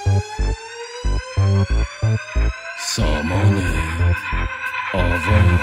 سامان آوا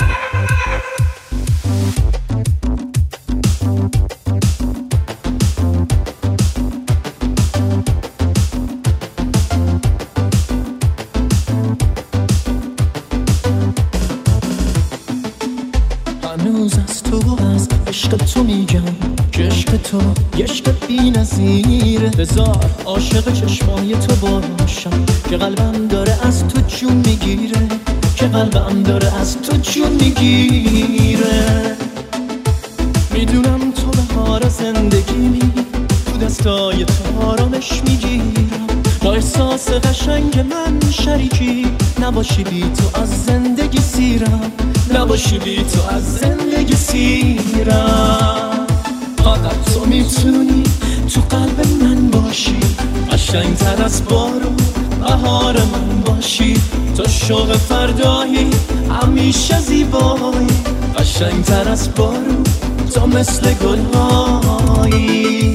هنوز از تو از عشق تو میگم که عشق تو عشق بی نظیره. بذار عاشق چشمای تو باشم که قلبم داره از تو جون میگیره، که قلبم داره از تو جون میگیره. میدونم تو بهار زندگیمی، تو دستای تو آرامش میگیرم. با احساس قشنگ من شریکی، نباشی بی تو از زندگی سیرم، نباشی بی تو از زندگی سیرم. فقط تو میتونی تو قلب من باشی، قشنگ تر از بارون بهار من باشی. تو شوق فردایی همیشه زیبایی، قشنگ تر از بارون تو مثل گلهایی.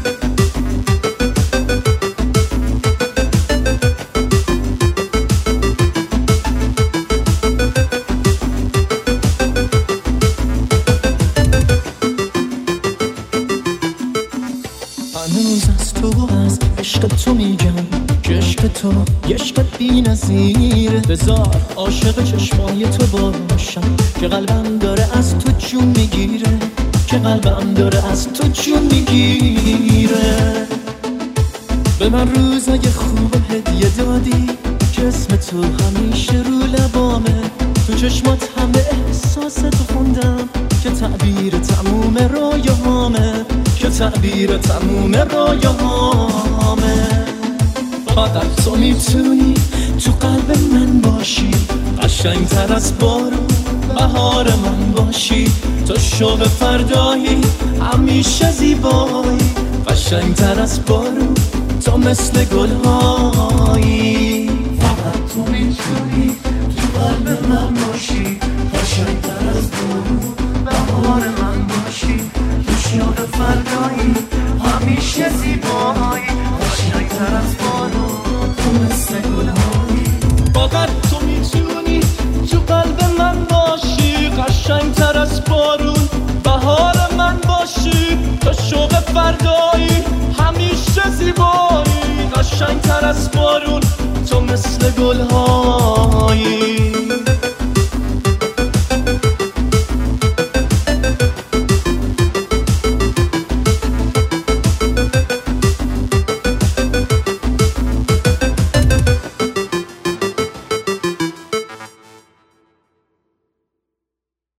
هنوز از تو از عشق تو میگم که عشق تو عشق بی نظیره. بذار عاشق چشمای تو باشم که قلبم داره از تو جون میگیره، که قلبم داره از تو جون میگیره. به من روزای خوب هدیه دادی که اسم تو همیشه رو لبامه. تو چشمات همه احساس تو خوندم که تعبیر تموم رویاهامه، که تعبیر تموم رویاهامه. فقط تو میتونی تو قلب من باشی، قشنگ تر از بارون بهار من باشی. تو شوق فردایی همیشه زیبایی، قشنگ تر از بارون تو مثل گلهایی. فقط تو میتونی تو قلب من باشی، قشنگ تر از بارون بهار من باشی. تو شوق فردایی همیشه زیبایی، قشنگ تر از بارون تو مثل گلهایی. فقط تو میتونی تو قلب من باشی، قشنگ تر از بارون بهار من باشی. تو شوق فردایی همیشه زیبایی، قشنگ تر از بارون تو مثل گلهایی.